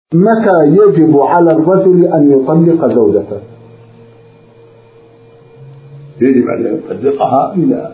متى يجب على الرجل أن يطلق زوجته؟ يجب أن يطلقها إذا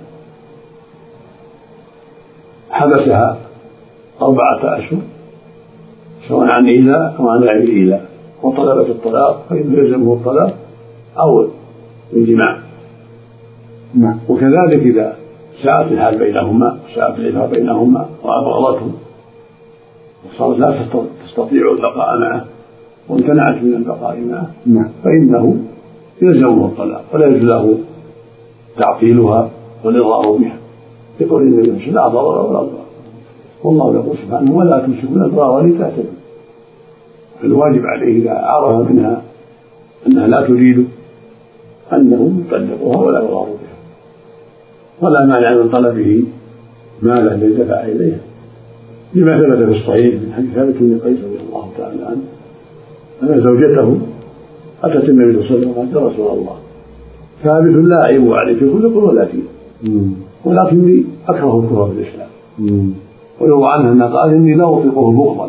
حبسها 4 أشهر سواء عن إيلاء أو عن غير إيلاء وطلبت الطلاق فإنه يلزمه الطلاق أو الجماع. وكذلك إذا ساءت الحال بينهما وساءت العلاقة بينهما وأبغضته وصارت لا تستطيع البقاء معه وامتنعت من البقاء معه فإنه يلزمه الطلاق ولا يجوز له تعطيلها والإضرار بها يقول النبي صلى الله عليه وسلم لا ضرر ولا ضرر والله يقول سبحانه ولا تمسكون الأضرار لتعتدوا. فالواجب عليه إذا عرف منها أنها لا تريد أنه يطلقها ولا يضار بها ولا مانع من طلبه مالا ليدفع إليها لما ثبت في الصحيح من حديث ثابت بن قيس رضي الله تعالى عنه أن زوجته أتت النبي صلى الله عليه وسلم وقالت يا رسول الله ثابت لا أعيب عليك خلق ولا دين ولكني أكره الكفر في الإسلام. ويروى عنها أنها قال إني لا أطيقه بغضا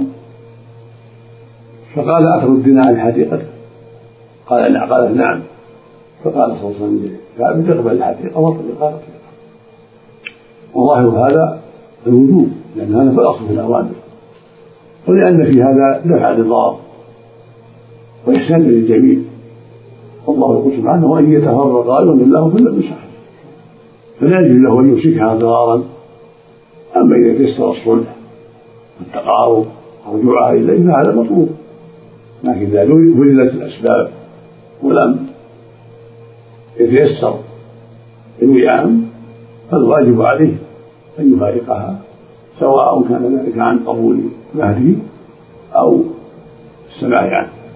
فقال أتردين عن حديقته قالت نعم فقال صلى الله عليه وسلم ثابت اقبل الحديقة واطلقها وظاهر هذا الوجوب لأن هذا في الأصل في الأوامر ولأن في هذا دفع للضار وإحسان للجميع والله يقول سبحانه وإن يتفرقا يغني الله كل من سعته فلا يجوز له أن يمسكها ضرارا. أما إذا تيسر الصلح والتقارب ورجوعها إليه فهذا مطلوب لكن إذا بذلت الأسباب ولم يتيسر الوئام فالواجب عليه أن يفارقها سواء كان ذلك عن قبول مهره أو السماع عنه.